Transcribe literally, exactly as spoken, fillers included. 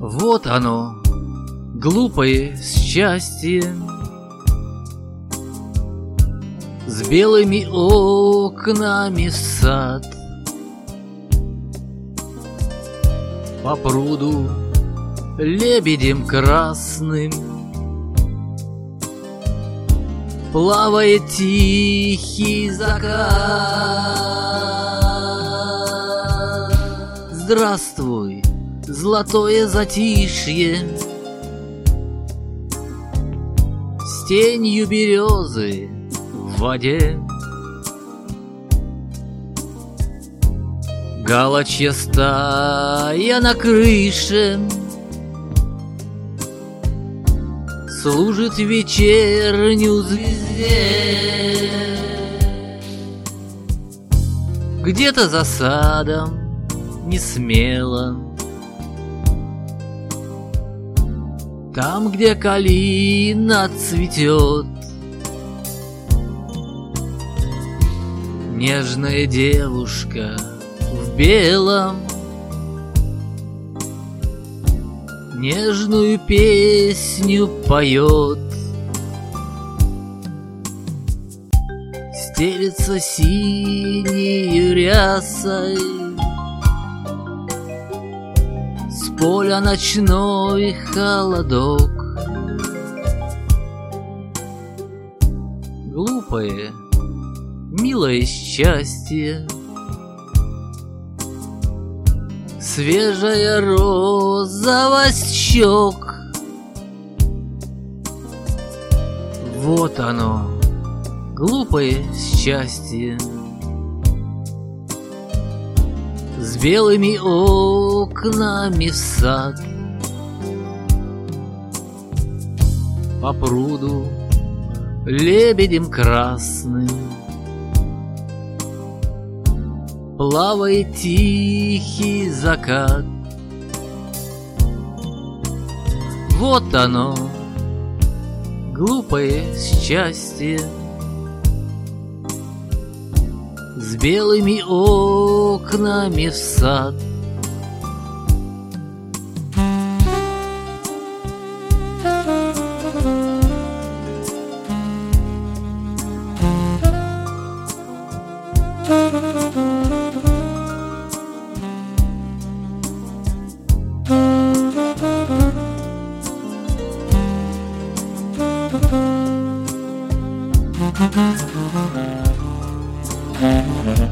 Вот оно, глупое счастье, с белыми окнами в сад. По пруду лебедем красным плавает тихий закат. Здравствуй, золотое затишье, с тенью березы в воде. Галочья стая на крыше служит вечернюю звезде. Где-то за садом не смело, там, где калина цветет, нежная девушка в белом нежную песню поет. Стелется синею рясой с поля ночной холодок. Глупое, милое счастье, свежая розовость щек. Вот оно, глупое счастье, с белыми окнами в сад. По пруду лебедем красным плавает тихий закат. Вот оно, глупое счастье, с белыми окнами в сад. Thank you.